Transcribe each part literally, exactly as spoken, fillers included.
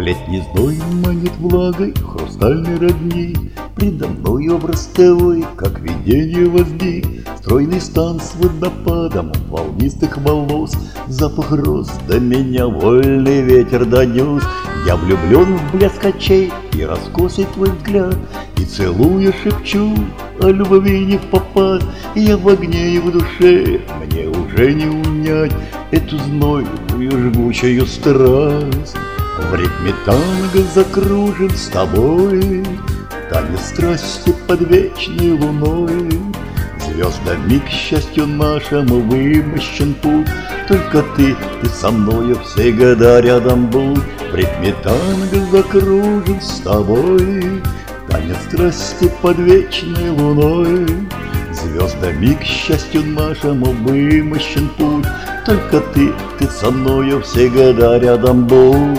летний зной манит влагой хрустальной родни. Предо мной образ твой, как видение возник. Стройный стан с водопадом волнистых волос. Запах роз до меня вольный ветер донес. Я влюблен в блеск очей и раскосый твой взгляд. И целуя шепчу о любви не впопад. Я в огне и в душе, мне уже не унять эту знойную жгучую страсть. В ритме танго закружен с тобой танец страсти под вечной луной. Звездами к счастью нашему вымощен путь. Только ты, ты со мною всегда рядом будь. В ритме танго закружен с тобой танец страсти под вечной луной. Звездами к счастью нашему вымощен путь. Только ты, ты со мною всегда рядом будь.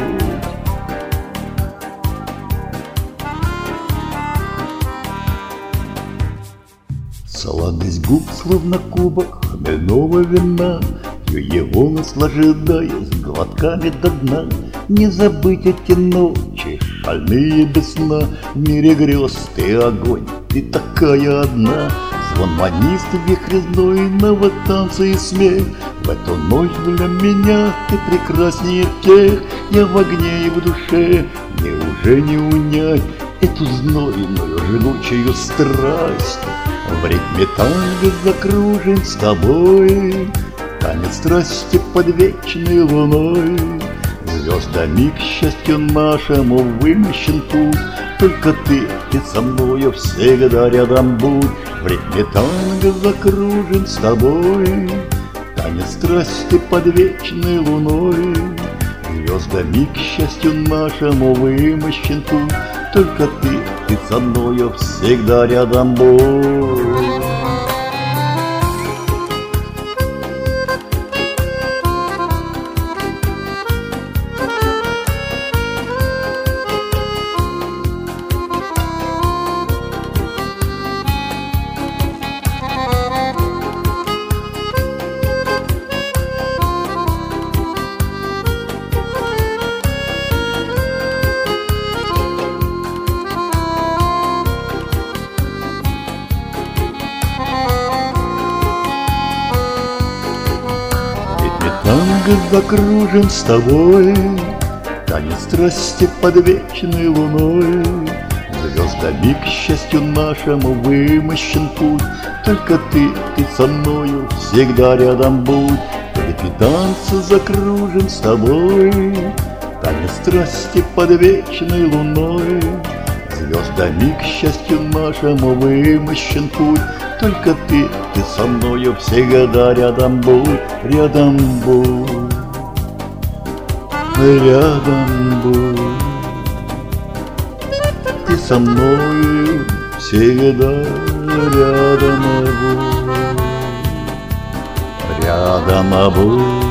Сладость губ, словно кубок хмельного вина. Пью его, наслаждаясь глотками до дна. Не забыть эти ночи, шальные без сна. В мире грез ты огонь, ты такая одна. Звон манист, вихрь знойного танца и смех. В эту ночь для меня ты прекраснее всех. Я в огне и в душе, мне уже не унять эту знойную жгучую страсть. В ритме танго закружен с тобой танец страсти под вечной луной. Звездами к счастью нашему вымощен путь. Только ты, ты со мною всегда рядом будь. В ритме танго закружен с тобой танец страсти под вечной луной. Звездами к счастью нашему вымощен путь. Только ты, ты со мною всегда рядом будь. Танго закружен с тобой танец страсти под вечной луной. Звездами к счастью нашему вымощен путь. Только ты, ты со мною всегда рядом будь. В ритме танца закружен с тобой танец страсти под вечной луной. Звездами к счастью нашему вымощен путь. Только ты, ты со мною всегда рядом будь, рядом будь, рядом будь. Ты со мною всегда рядом будь, рядом будь.